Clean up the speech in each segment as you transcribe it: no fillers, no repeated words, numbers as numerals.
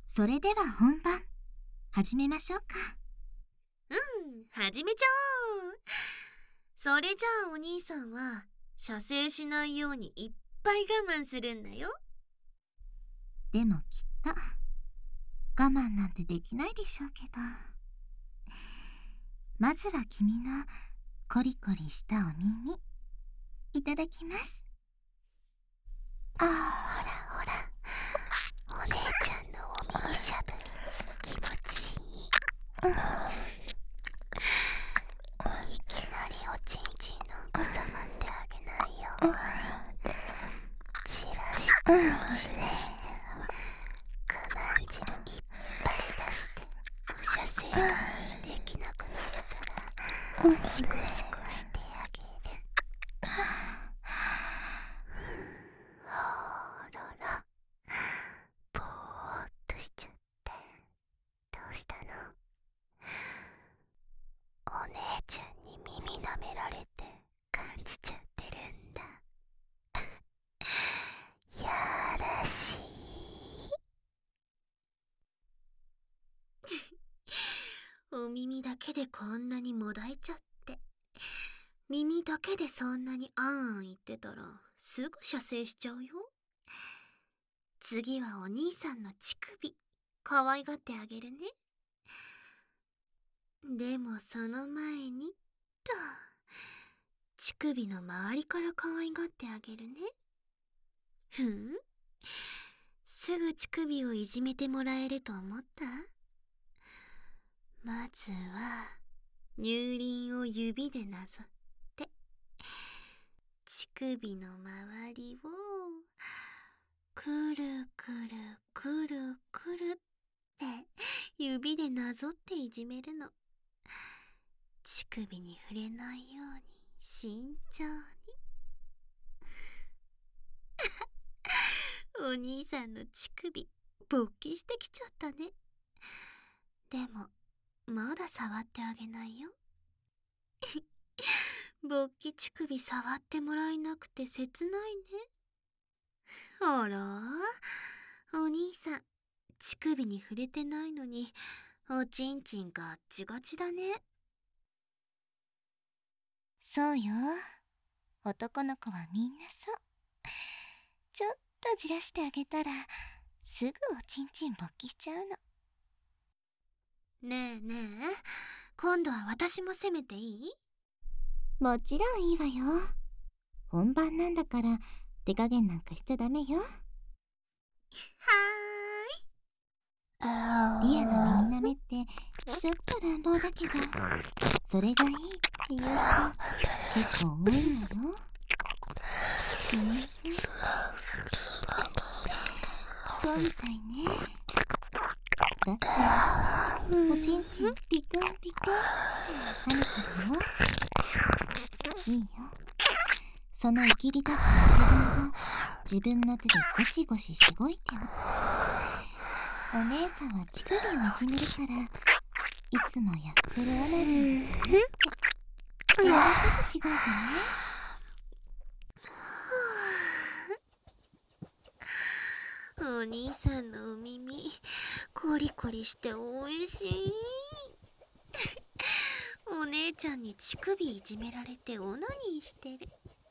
それでは本番始めましょうか。 始めちゃおう。それじゃあお兄さんは射精しないようにいっぱい我慢するんだよ。 でもきっと我慢なんてできないでしょうけど、まずは君のコリコリしたお耳いただきます。 ほらほら、お姉ちゃんのお耳しゃぶ気持ちいい。いきなりおちんちんなんか触ってあげないよ。チラシチラしてクマン汁いっぱい出して射精ができなくなったらシコシコしてあげる。ほらら、ぼーっとしちゃって。どうしたの？お姉ちゃんに耳舐められて感じちゃってるんだ。やらしい。お耳だけでこんなにもだいちゃって、耳だけでそんなにあんあん言ってたらすぐ射精しちゃうよ。次はお兄さんの乳首可愛がってあげるね。でもその前にと、乳首の周りから可愛がってあげるね。すぐ乳首をいじめてもらえると思った？まずは乳輪を指でなぞって乳首の周りをくるくるくるくるって指でなぞっていじめるの。乳首に触れないように慎重に。お兄さんの乳首勃起してきちゃったね。でもまだ触ってあげないよ。勃起乳首触ってもらえなくて切ないね。あら、お兄さん乳首に触れてないのにおちんちんガッチガチだね。 そうよ、男の子はみんなそう。ちょっとじらしてあげたらすぐおちんちん勃起しちゃうの。 ねえねえ、今度は私も攻めていい？ もちろんいいわよ。本番なんだから手加減なんかしちゃダメよ。 はリアの耳なめってちょっと乱暴だけど、それがいいっていう人結構多いのよ。そうみたいね。だっておちんちんピクンピクンって跳ねてるよ。いいよ、そのいきりだった部分を自分の手でゴシゴシしごいても。お姉さんは乳首をいじめるからいつもやってるオナニーだと思って柔らかくしごいてね。 お兄さんのお耳コリコリしておいしい。お姉ちゃんに乳首いじめられてオナニーしてる。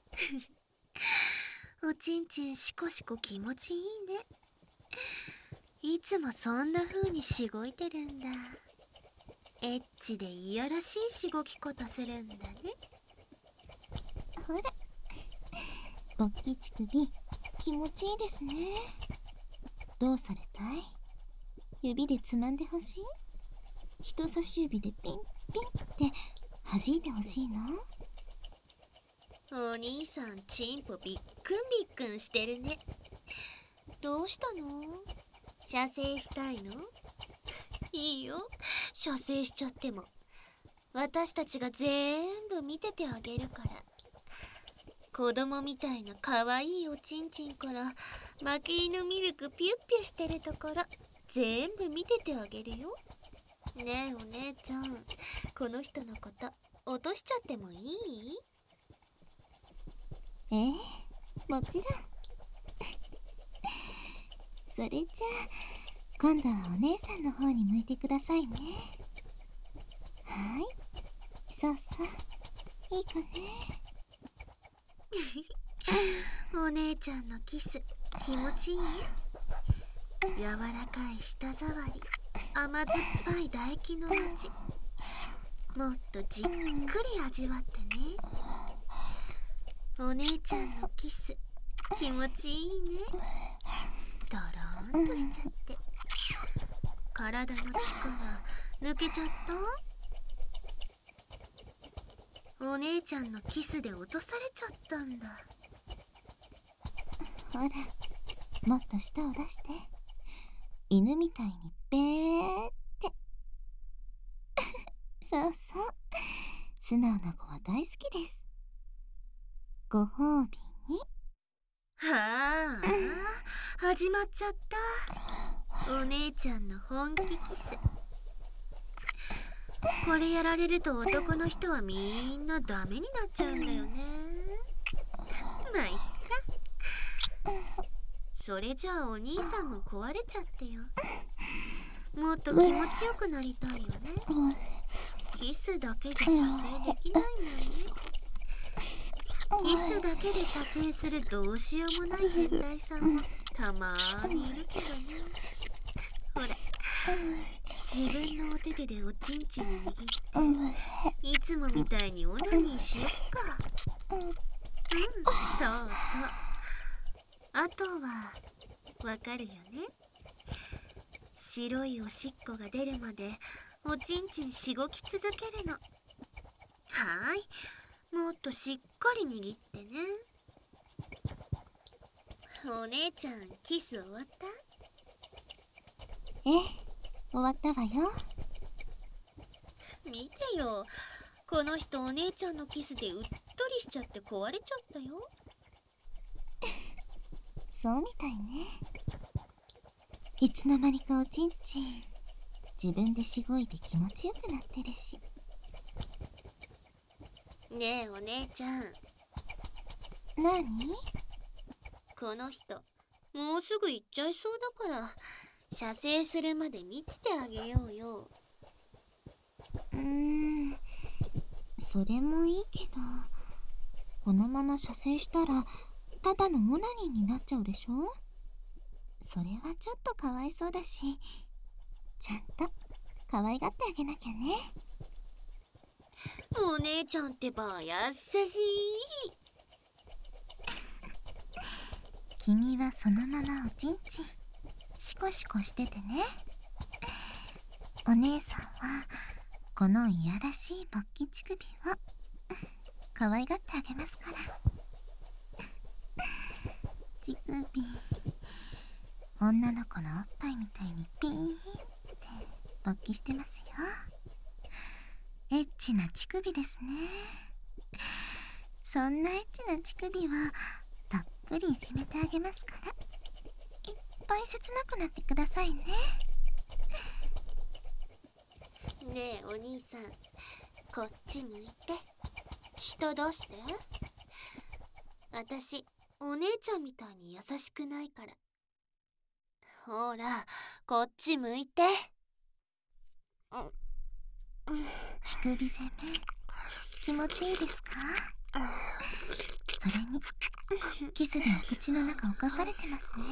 おちんちんシコシコ気持ちいいね。いつもそんな風にしごいてるんだ。エッチでいやらしいしごき方するんだね。 ほら、勃起乳首気持ちいいですね。どうされたい？指でつまんでほしい？人差し指でピンピンって弾いてほしいの？ お兄さんチンポびっくんびっくんしてるね。どうしたの？射精したいの？いいよ、射精しちゃっても私たちが全部見ててあげるから。子供みたいな可愛いおちんちんから負け犬ミルクピュッピュしてるところ全部見ててあげるよ。ねえお姉ちゃん、この人のこと落としちゃってもいい？ もちろん。それじゃあ今度はお姉さんの方に向いてくださいね。はい、そうそう、いいかね。 お姉ちゃんのキス気持ちいい？柔らかい舌触り、甘酸っぱい唾液の味、もっとじっくり味わってね。お姉ちゃんのキス気持ちいいね。ドローンとしちゃって、体の力抜けちゃった？お姉ちゃんのキスで落とされちゃったんだ。 ほら、もっと舌を出して。犬みたいにべーって。そうそう、素直な子は大好きです。ご褒美に。 はあ、始まっちゃった。お姉ちゃんの本気キス。これやられると男の人はみんなダメになっちゃうんだよね。まあいっか。それじゃあお兄さんも壊れちゃってよ。もっと気持ちよくなりたいよね。キスだけじゃ射精できないもんね。キスだけで射精するどうしようもない変態さんもたまーにいるけどね。ほら、自分のお手手でおちんちん握って、いつもみたいにオナニーしよっか。そうそう。あとはわかるよね。白いおしっこが出るまでおちんちんしごき続けるの。はーい、もっとしっかり握ってね。お姉ちゃんキス終わった？ ええ、終わったわよ。 見てよ、この人お姉ちゃんのキスでうっとりしちゃって壊れちゃったよ。 そうみたいね。いつの間にかおちんちん自分でしごいて気持ちよくなってるし。 ねえお姉ちゃん、 なに？ この人もうすぐ行っちゃいそうだから射精するまで見ててあげようよ。 それもいいけど、このまま射精したらただのオナニーになっちゃうでしょ。それはちょっとかわいそうだし、ちゃんと可愛がってあげなきゃね。 お姉ちゃんってば優しい。 君はそのままおちんちんシコシコしててね。お姉さんはこのいやらしい勃起乳首を可愛がってあげますから。乳首、女の子のおっぱいみたいにピーンって勃起してますよ。エッチな乳首ですね。そんなエッチな乳首はたっぷりいじめてあげますから、いっぱい切なくなってくださいね。 ねえお兄さん、こっち向いて。舌出して。私お姉ちゃんみたいに優しくないから。ほらこっち向いて。 乳首攻め気持ちいいですか？それにキスでお口の中をかされてますね。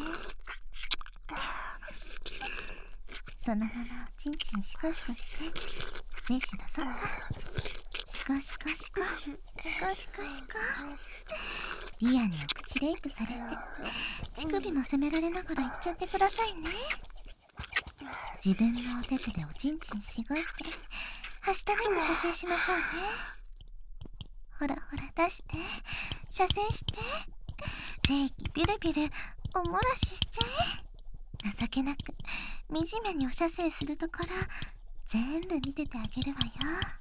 そのままおちんちんシコシコして精子出そうか。シコシコシコシコシコシコ。リアにお口レイプされて乳首も責められながら言っちゃってくださいね。自分のお手手でおちんちんしごいてはしたなく射精しましょうね。ほらほら出して、射精して、精液ビュルビュルお漏らししちゃえ。情けなく惨めにお射精するところ全部見ててあげるわよ。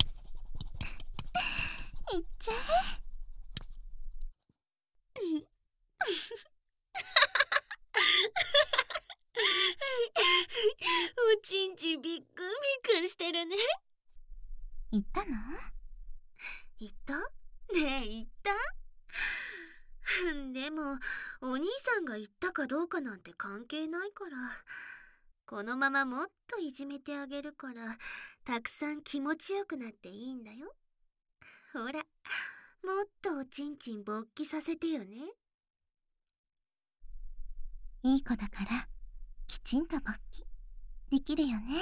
いっちゃえ。 おちんちんびっくんびっくんしてるね。 言ったの？ 言った？ねえ言った？でもお兄さんが言ったかどうかなんて関係ないから。 このままもっといじめてあげるから、たくさん気持ちよくなっていいんだよ。ほら、もっとおちんちん勃起させてよね。 いい子だからきちんと勃起できるよね。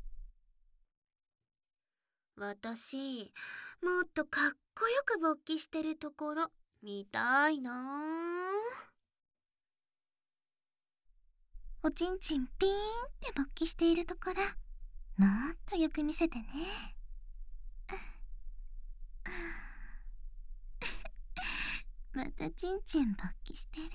私、もっとかっこよく勃起してるところ見たいな。 おちんちんピーンって勃起しているところもっとよく見せてね。またちんちん勃起してる。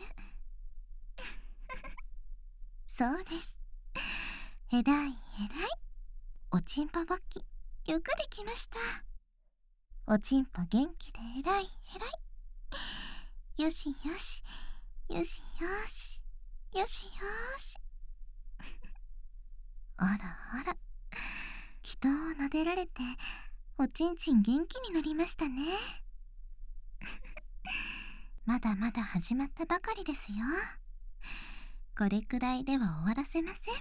そうです。えらいえらい。おちんぽ勃起よくできました。おちんぽ元気でえらいえらい。よしよしよしよしよしよし。あらあら、人を撫でられておちんちん元気になりましたね。まだまだ始まったばかりですよ。これくらいでは終わらせません。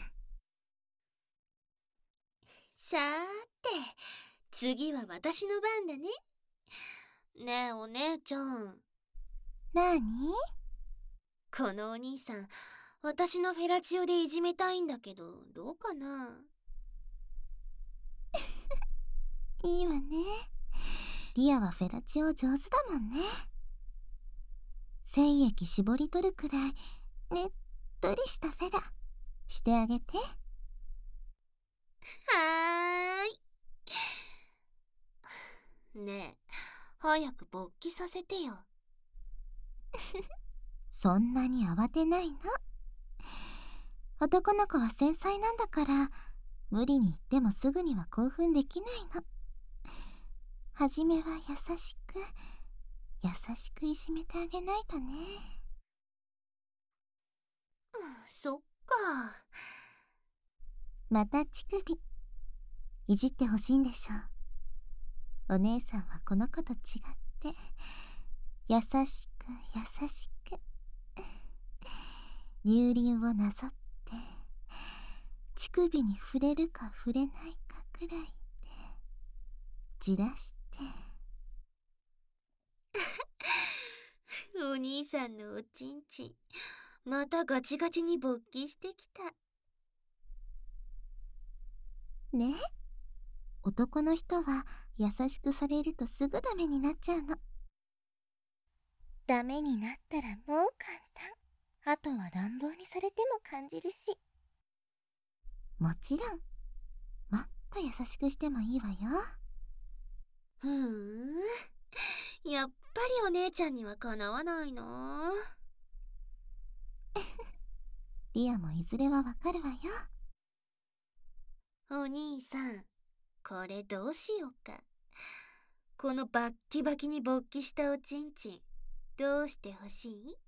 さーて、次は私の番だね。ねえお姉ちゃん、 なに？ このお兄さん、私のフェラチオでいじめたいんだけど、どうかな？ いいわね。リアはフェラチオ上手だもんね。精液絞り取るくらいねっとりしたフェラしてあげて。 はーい。ねえ、早く勃起させてよ。 そんなに慌てないの。男の子は繊細なんだから、無理に言ってもすぐには興奮できないの。はじめは優しくいじめてあげないとね。 そっか。 また乳首いじってほしいんでしょう。お姉さんはこの子と違って優しく乳輪をなぞって乳首に触れるか触れないかくらいでじらして。 お兄さんのおちんちん、またガチガチに勃起してきた。 ね、男の人は優しくされるとすぐダメになっちゃうの。ダメになったらもう簡単。あとは乱暴にされても感じるし。もちろんもっと優しくしてもいいわよ。 ふーん、やっぱりお姉ちゃんにはかなわないな。 リアもいずれはわかるわよ。 お兄さん、これどうしようか。このバッキバキに勃起したおちんちん、どうしてほしい？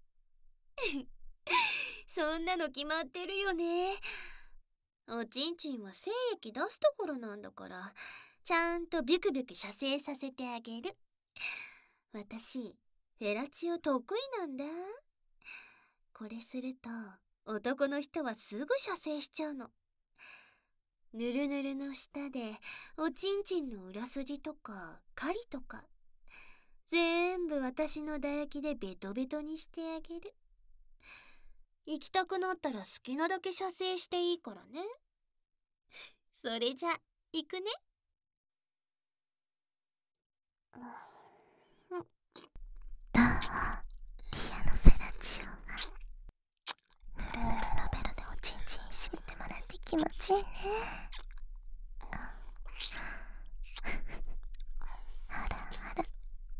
そんなの決まってるよね。おちんちんは精液出すところなんだから、ちゃんとビクビク射精させてあげる。私、フェラチオ得意なんだ。これすると、男の人はすぐ射精しちゃうの。ぬるぬるの下で、おちんちんの裏筋とか、狩りとか、全部私の唾液でベトベトにしてあげる。行きたくなったら好きなだけ射精していいからね。それじゃ、行くね。 どう？リアのフェラチオはぬるぬるのベロでおちんちんいじめてもらって気持ちいいね。あらあら、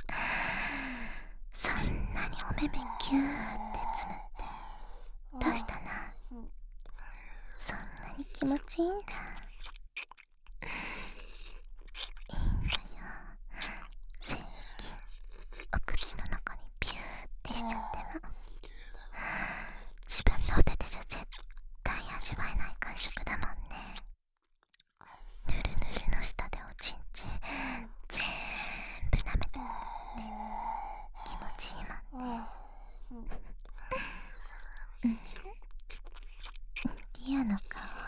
そんなにお目目キューってつむってどうしたの？そんなに気持ちいいんだ。いいんだよ。精液お口の中にピューってしちゃっても自分の手でじゃ絶対味わえない感触だもんね。ぬるぬるの下でおちんちん全部舐めてもらって気持ちいいもんね。リアの顔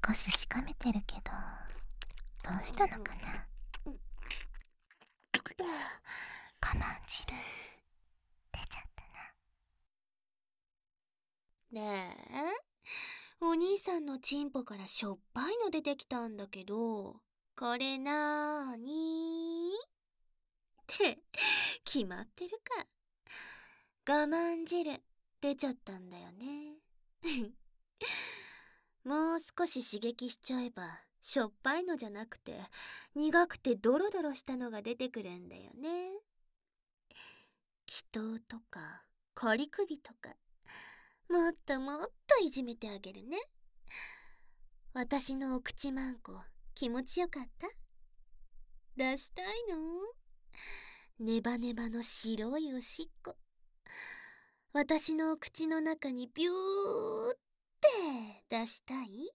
少ししかめてるけど、どうしたのかな。我慢汁出ちゃったな。 ねえ、お兄さんのチンポからしょっぱいの出てきたんだけど、これなーにって決まってるか。我慢汁出ちゃったんだよね。もう少し刺激しちゃえばしょっぱいのじゃなくて苦くてドロドロしたのが出てくるんだよね。祈祷とかコリ首とかもっともっといじめてあげるね。私のお口まんこ気持ちよかった？出したいの？ネバネバの白いおしっこ、私のお口の中にビューって出したい？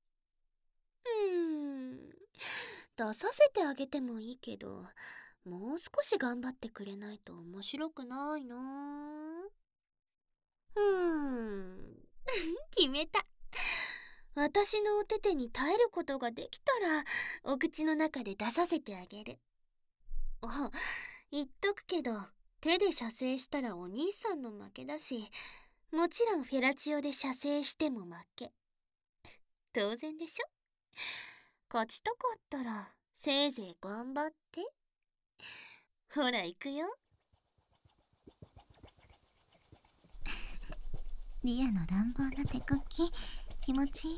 出させてあげてもいいけど、もう少し頑張ってくれないと面白くないな。決めた。私のお手手に耐えることができたらお口の中で出させてあげる。あ、言っとくけど、手で射精したらお兄さんの負けだし、もちろんフェラチオで射精しても負け。当然でしょ？勝ちたかったらせいぜい頑張って。ほら行くよ。 リアの乱暴な手こき気持ちいい？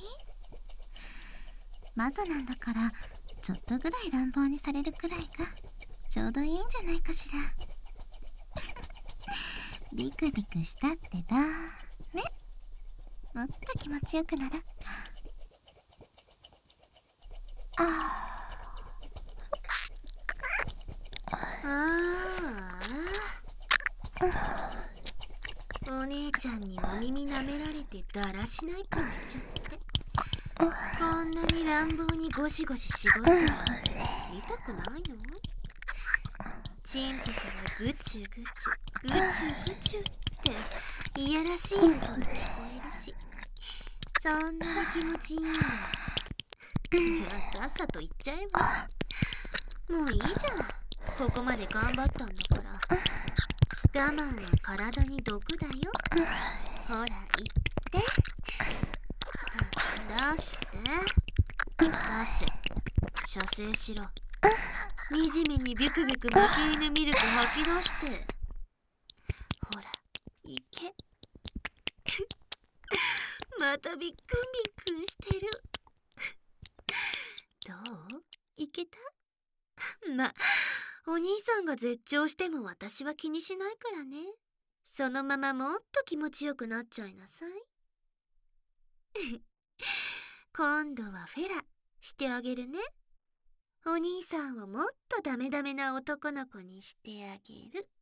マゾなんだからちょっとぐらい乱暴にされるくらいがちょうどいいんじゃないかしら。ビクビクしたってダメ。もっと気持ちよくならっか。 お姉ちゃんにお耳舐められてだらしない顔しちゃって、こんなに乱暴にゴシゴシ絞ったら痛くないの？チンポからグチュグチュグチュグチュっていやらしい音が聞こえるし、そんなに気持ちいいんだ。じゃあさっさと行っちゃえば。もういいじゃん、ここまで頑張ったんだから。我慢は体に毒だよ。ほら行って、出して出せ、射精しろ。惨めにビクビク負け犬ミルク吐き出して、ほら行け。またビックンビックンしてる。どう？いけた？ま、お兄さんが絶頂しても私は気にしないからね。そのままもっと気持ちよくなっちゃいなさい。今度はフェラしてあげるね。お兄さんをもっとダメダメな男の子にしてあげる。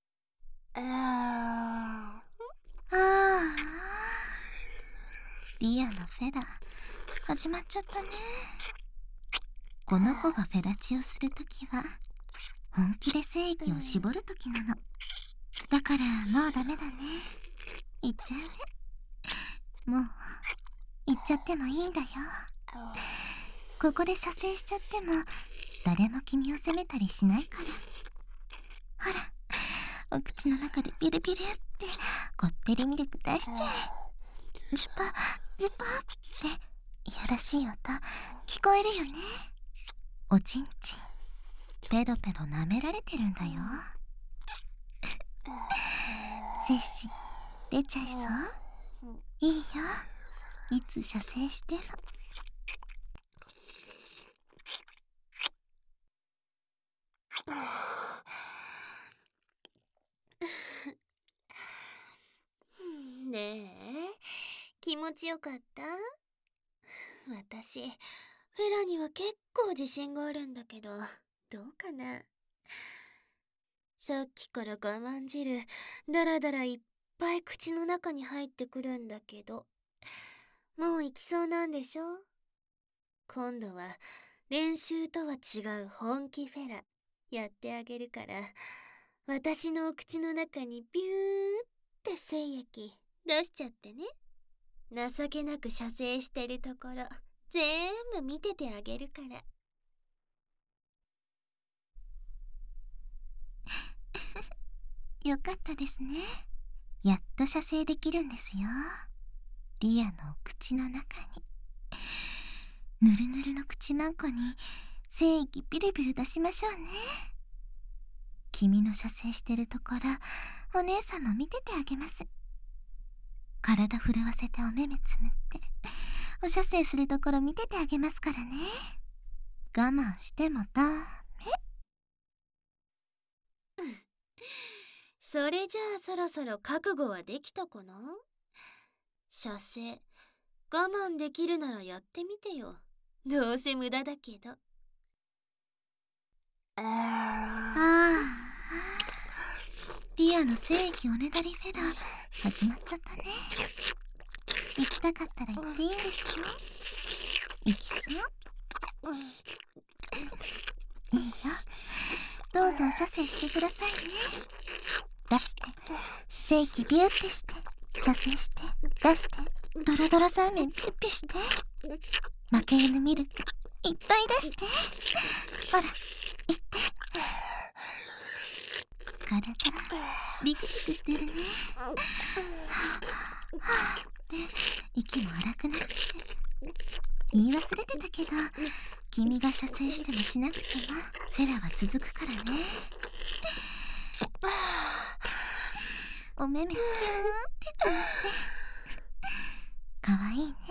リアのフェラ始まっちゃったね。この子がフェラチをするときは本気で精液を絞るときなの。だからもうダメだね。行っちゃうね。もう行っちゃってもいいんだよ。ここで射精しちゃっても誰も君を責めたりしないから。ほら、お口の中でビルビルってこってりミルク出しちゃえ。ジュパジュパっていやらしい音聞こえるよね。おちんちんペドペド舐められてるんだよ。精子出ちゃいそう？いいよ、いつ射精しても。 ねえ、気持ちよかった？私、フェラには結構自信があるんだけど、どうかな？さっきから我慢汁、だらだらいっぱい口の中に入ってくるんだけど、もう行きそうなんでしょ？今度は練習とは違う本気フェラやってあげるから、私のお口の中にビューって精液出しちゃってね。情けなく射精してるところ全部見ててあげるから。 よかったですね。やっと射精できるんですよ。リアの口の中に。ぬるぬるの口マンコに精液ビルビル出しましょうね。君の射精してるところ、お姉さんも見ててあげます。体震わせてお目目つむって、お射精するところ見ててあげますからね。我慢してもダメ。 それじゃあそろそろ覚悟はできたかな？射精我慢できるならやってみてよ。どうせ無駄だけど。 リアの精液おねだりフェラー始まっちゃったね。行きたかったら行っていいんですよ。行きそういいよ。どうぞお射精してくださいね。出して精液ビューってして、射精して出して、ドロドロサーメンピュッピュして、負け犬ミルクいっぱい出して、ほら行って。体ビクビクしてるね。はぁって息も荒くなってて、言い忘れてたけど、君が射精してもしなくてもフェラは続くからね。お目目キューってつむってかわいいね。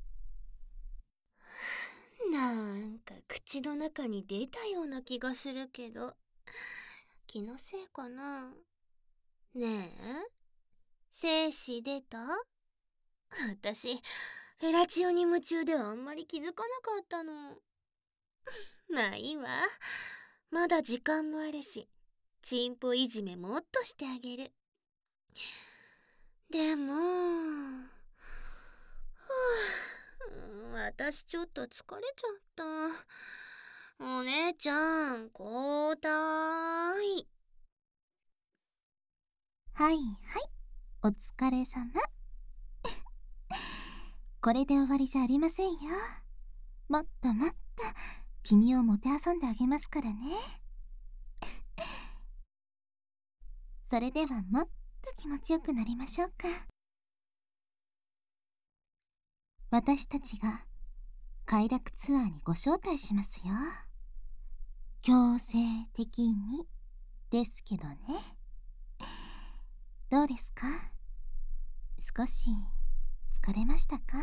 なんか口の中に出たような気がするけど、気のせいかな。ねえ、精子出た？私フェラチオに夢中であんまり気づかなかったの。まあいいわ、まだ時間もあるし、チンポいじめもっとしてあげる。でも私ちょっと疲れちゃった。お姉ちゃん交代。 はいはい、お疲れ様。これで終わりじゃありませんよ。もっともっと君をもてあそんであげますからね。それではもっと気持ちよくなりましょうか。私たちが快楽ツアーにご招待しますよ。強制的にですけどね。どうですか？少し疲れましたか？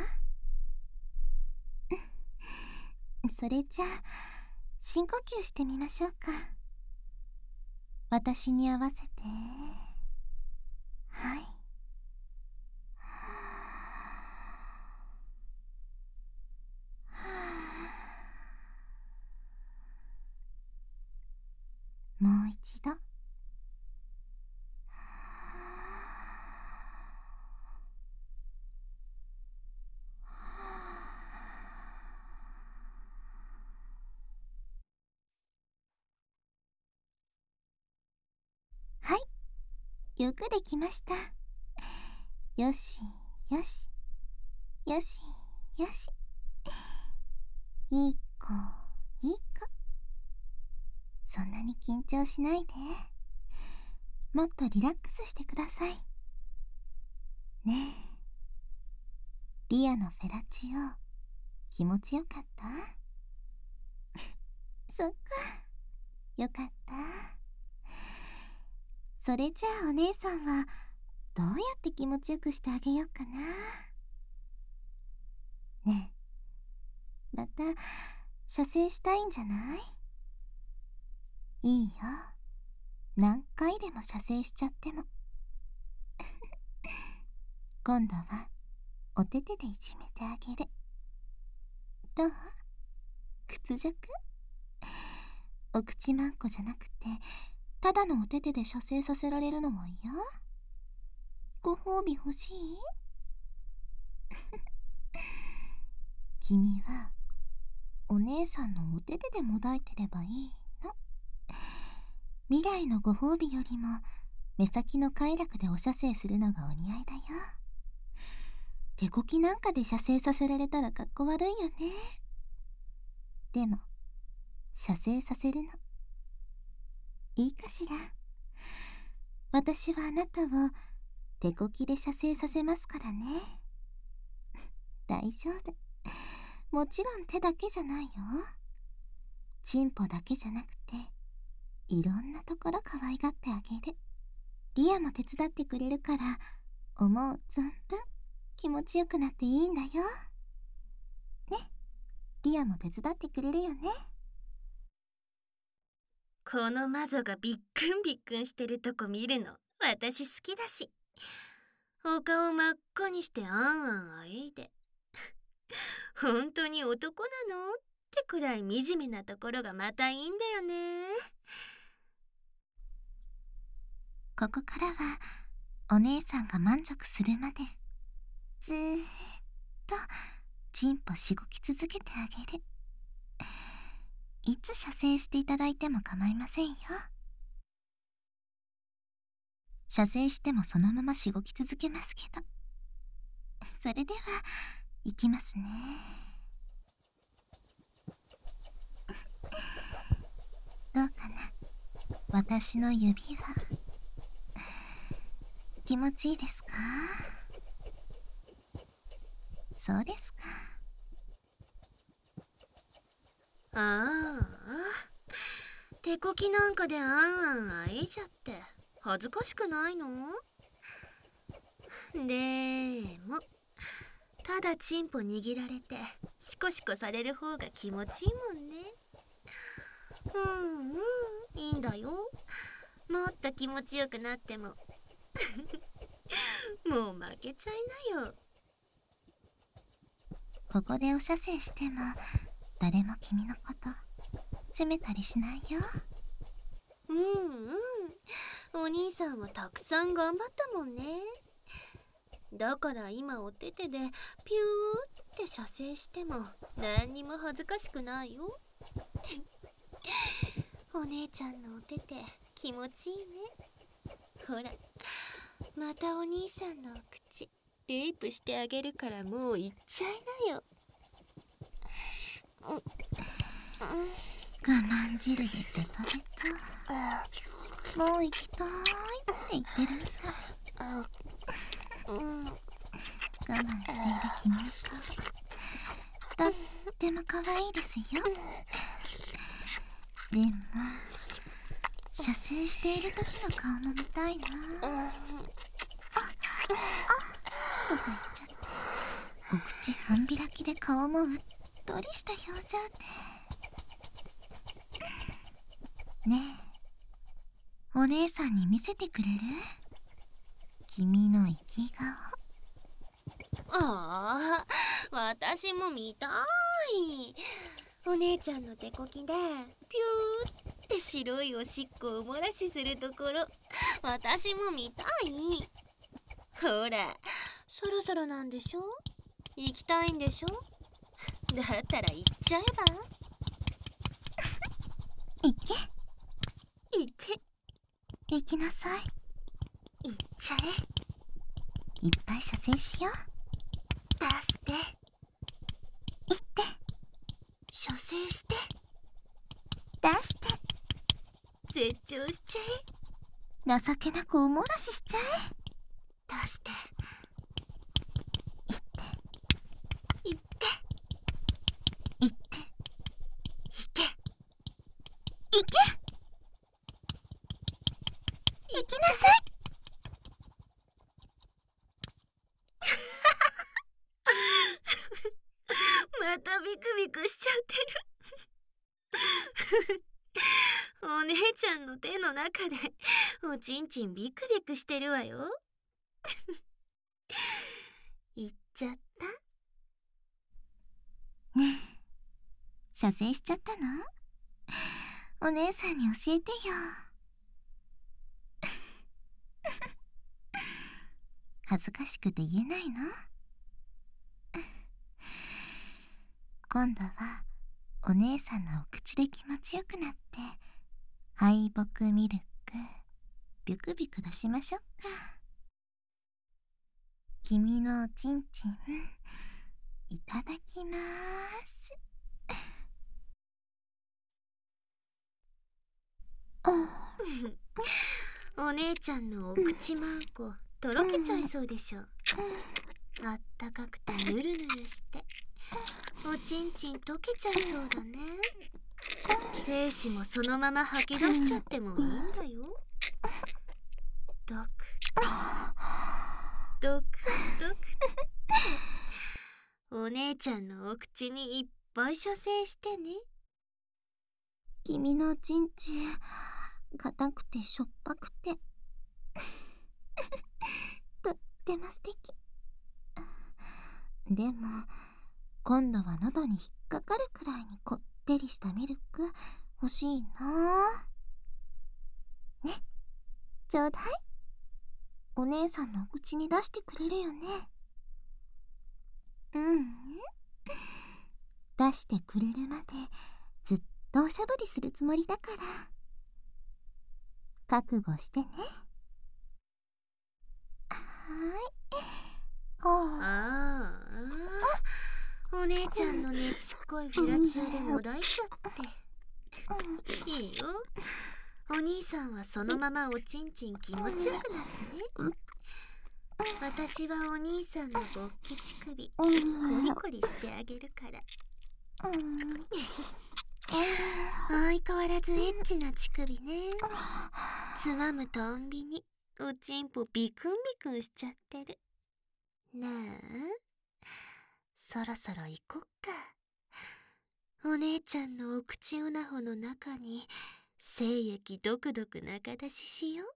それじゃあ深呼吸してみましょうか。私に合わせて。はい。もう一度。はい、よくできました。よしよしよしよし。いい子いい子。そんなに緊張しないで。もっとリラックスしてくださいね。えリアのフェラチオ気持ちよかった？そっか、よかった。それじゃあお姉さんはどうやって気持ちよくしてあげようかな。ねえ、また射精したいんじゃない？いいよ、何回でも射精しちゃっても。今度はお手手でいじめてあげる。どう？屈辱？お口まんこじゃなくてただのお手手で射精させられるのは嫌？ご褒美欲しい？君はお姉さんのお手手でもだいてればいいの。未来のご褒美よりも目先の快楽でお射精するのがお似合いだよ。 手こきなんかで射精させられたらかっこ悪いよね。でも射精させるのいいかしら。私はあなたを手こきで射精させますからね。大丈夫。もちろん手だけじゃないよ。チンポだけじゃなくていろんなところ可愛がってあげる。リアも手伝ってくれるから思う存分気持ちよくなっていいんだよ。ね、リアも手伝ってくれるよね。 この魔女がビックンビックンしてるとこ見るの私好きだし、お顔真っ赤にしてあんあんあえいで本当に男なのってくらい惨めなところがまたいいんだよね。 ここからはお姉さんが満足するまでずーっとチンポしごき続けてあげる。いつ射精していただいても構いませんよ。射精してもそのまましごき続けますけど。それではいきますね。どうかな、私の指は気持ちいいですか？そうですか。 ああ、手こきなんかであんあんあえいちゃって恥ずかしくないの？でもただチンポ握られてシコシコされる方が気持ちいいもんね。いいんだよ。もっと気持ちよくなってももう負けちゃいなよ。 ここでお射精しても誰も君のこと責めたりしないよ。 お兄さんはたくさん頑張ったもんね。だから今お手手でピューって射精しても何にも恥ずかしくないよお姉ちゃんのお手手気持ちいいね。ほら、またお兄さんのお口レイプしてあげるからもう行っちゃいなよ。 我慢汁でベトベト。もう行きたーいって言ってるみたい。我慢している君の顔とっても可愛いですよ。でも射精している時の顔も見たいな。とか言っちゃってお口半開きで顔もうっとりした表情で。ねえ、お姉さんに見せてくれる？君の生き顔。 ああ、私も見たい。お姉ちゃんの手こきでピューって白いおしっこを漏らしするところ私も見たい。ほら、そろそろなんでしょ？行きたいんでしょ？だったら行っちゃえば？ 行け行け。 行きなさい。 行っちゃえ。 いっぱい射精しよう。 出して行って射精して出して絶頂しちゃ情けなくおもらししちゃえ。 え。出して行って行って行って行け。 行け行きなさい。 またビクビクしちゃってるお姉ちゃんの手の中でおちんちんビクビクしてるわよ行っちゃったねえ、射精しちゃったの？お姉さんに教えてよ。恥ずかしくて言えないの？今度はお姉さんのお口で気持ちよくなって敗北ミルクビュクビュク出しましょうか。 君のおちんちんいただきまーす。 お姉ちゃんのお口まんこ、とろけちゃいそうでしょ。あったかくてぬるぬるして、おちんちん溶けちゃいそうだね。精子もそのまま吐き出しちゃってもいいんだよ。ドクドクドクってお姉ちゃんのお口にいっぱい射精してね。 君のおちんちん硬くてしょっぱくてとっても素敵。でも今度は喉に引っかかるくらいにこってりしたミルク欲しいな。ね、ちょうだい。お姉さんのお口に出してくれるよね。出してくれるまでずっとおしゃぶりするつもりだから覚悟してね。 ああ、お姉ちゃんのねちっこいフェラチオでもだいちゃっていいよ。お兄さんはそのままおちんちん気持ちよくなってね。私はお兄さんの勃起乳首コリコリしてあげるから。相変わらずエッチな乳首ね。つまむたんびにおちんぽビクンビクンしちゃってる。ねえ、そろそろ行こっか。お姉ちゃんのお口オナホの中に精液ドクドク中出ししよう。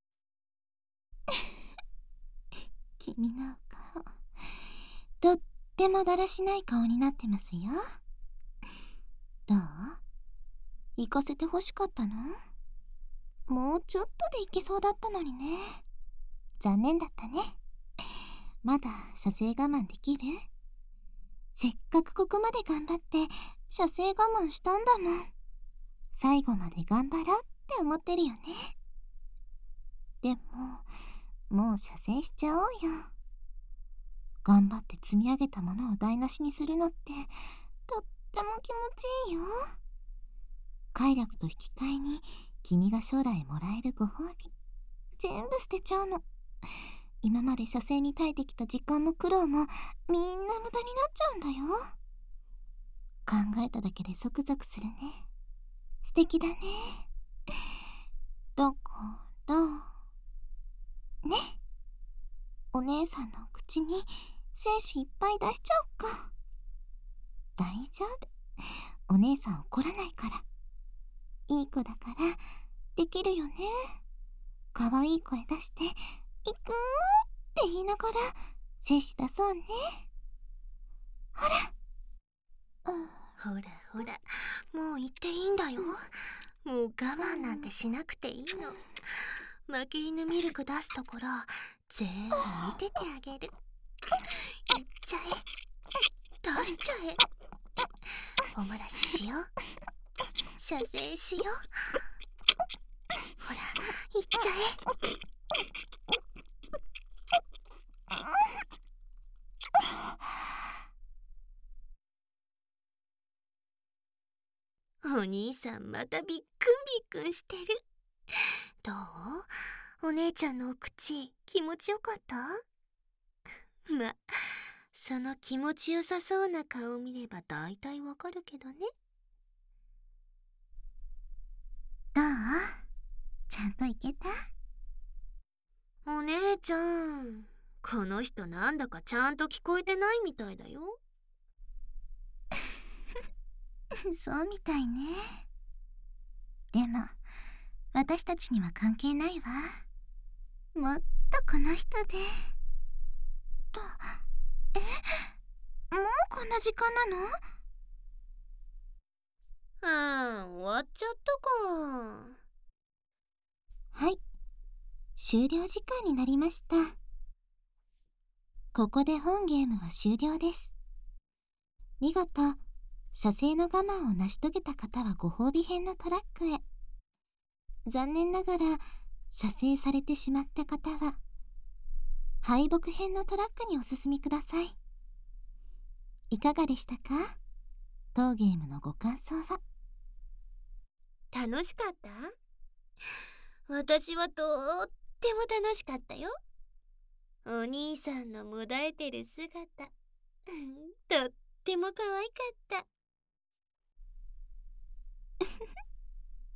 君のお顔とってもだらしない顔になってますよ。どう？行かせてほしかったの？もうちょっとで行けそうだったのにね。残念だったね。まだ射精我慢できる？せっかくここまで頑張って射精我慢したんだもん。最後まで頑張ろうって思ってるよね。でもう射精しちゃおうよ。頑張って積み上げたものを台無しにするのってとっても気持ちいいよ。快楽と引き換えに君が将来もらえるご褒美全部捨てちゃうの。今まで射精に耐えてきた時間も苦労もみんな無駄になっちゃうんだよ。考えただけでゾクゾクするね。素敵だね。だからね、お姉さんの口に精子いっぱい出しちゃおうか。大丈夫、お姉さん怒らないから。いい子だからできるよね。かわいい声出して「いくー」って言いながら精子出そうね。ほらほらほら、もう言っていいんだよ。もう我慢なんてしなくていいの。負け犬ミルク出すところ全部見ててあげる。いっちゃえ、出しちゃえ。おもらししよう。射精しよう。ほら、いっちゃえ。お兄さんまたびっくんびっくんしてる。どう？お姉ちゃんのお口気持ちよかった？ま、その気持ちよさそうな顔見ればだいたいわかるけどね。 どう？ちゃんといけた？ お姉ちゃん、この人なんだかちゃんと聞こえてないみたいだよ。 そうみたいね。でも私たちには関係ないわ。もっとこの人でと。もうこんな時間なの？ 終わっちゃったか。 はい、終了時間になりました。ここで本ゲームは終了です。見事射精の我慢を成し遂げた方はご褒美編のトラックへ。残念ながら射精されてしまった方は敗北編のトラックにお進みください。いかがでしたか？当ゲームのご感想は。 楽しかった？私はとっても楽しかったよ。お兄さんのもだえてる姿とっても可愛かった。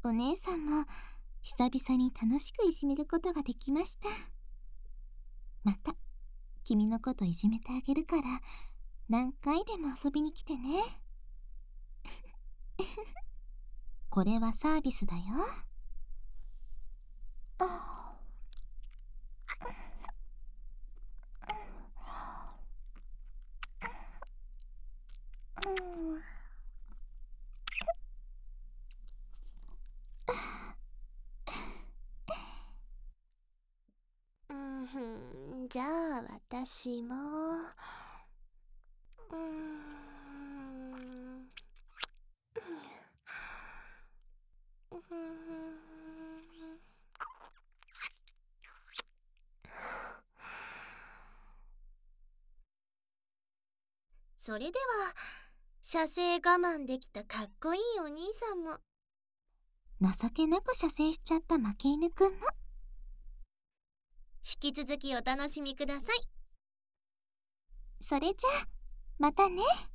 お姉さんも久々に楽しくいじめることができました。また君のこといじめてあげるから何回でも遊びに来てね。これはサービスだよ。 じゃあ私もそれでは射精我慢できたかっこいいお兄さんも情けなく射精しちゃった負け犬くんも引き続きお楽しみください。 それじゃあまたね。